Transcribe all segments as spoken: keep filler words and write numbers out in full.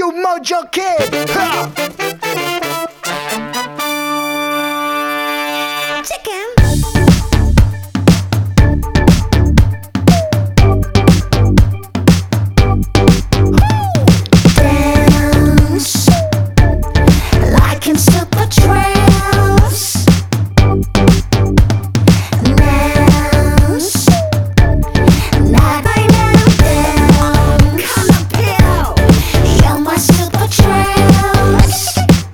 you mojo kid. Ha! Chicken. Dance like in super trance. Dance night by night. Dance on the pillow. You're my super trance.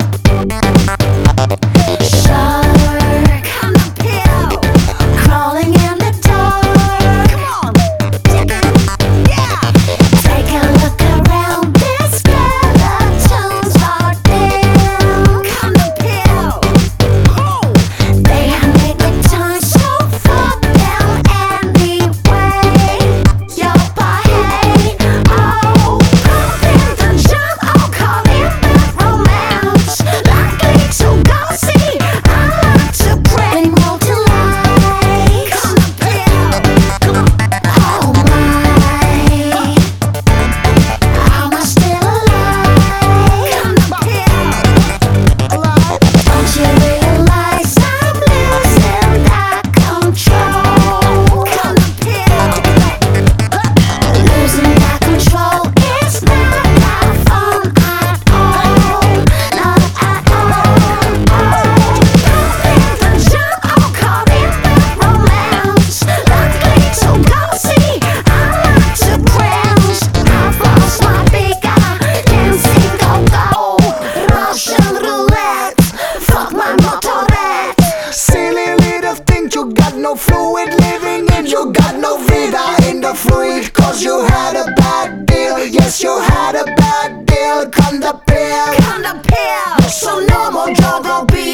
Shark on the pillow, crawling in the dark. Come on, chicken, yeah. Take a look around. These skeletons are down on the pillow. Oh, they have made the time so far down anyway. Your body, oh, pump in the jump, oh, call it bad romance. Likely to go see, I like to bring more to life. On the pillow, come on, oh my, am I still alive? On the pillow, don't you realize I'm losing that control? On the pillow, losing that control is not that fun at all, not at all. Pumping the jump, oh, call it bad romance. Likely to go see, I like to bounce. I've lost my big eye, dancing go-go, Russian roulette, fuck my motorette. Silly little thing, you got no fluid living in, you got no vida in the fluid, cause you had a bad deal. Yes, you had a bad deal, come the pill. On the pill, So no more jogo beat.